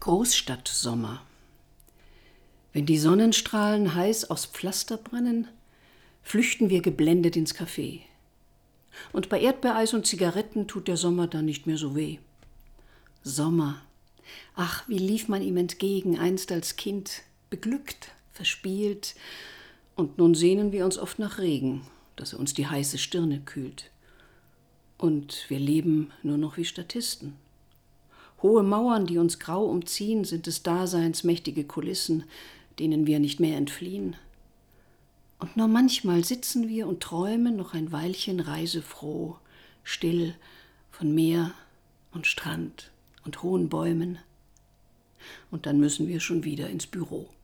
Großstadtsommer. Wenn die Sonnenstrahlen heiß aufs Pflaster brennen, flüchten wir geblendet ins Café. Und bei Erdbeereis und Zigaretten tut der Sommer dann nicht mehr so weh. Sommer. Ach, wie lief man ihm entgegen, einst als Kind, beglückt, verspielt. Und nun sehnen wir uns oft nach Regen, dass er uns die heiße Stirne kühlt. Und wir leben nur noch wie Statisten. Hohe Mauern, die uns grau umziehen, sind des Daseins mächtige Kulissen, denen wir nicht mehr entfliehen. Und nur manchmal sitzen wir und träumen noch ein Weilchen reisefroh, still von Meer und Strand und hohen Bäumen. Und dann müssen wir schon wieder ins Büro.